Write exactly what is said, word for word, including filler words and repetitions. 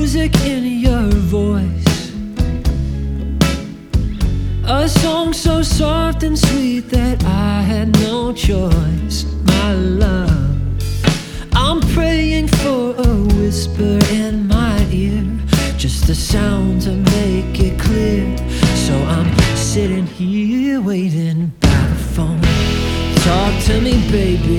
music in your voice, a song so soft and sweet that I had no choice. My love, I'm praying for a whisper in my ear, just a sound to make it clear. So I'm sitting here waiting by the phone. Talk to me, baby,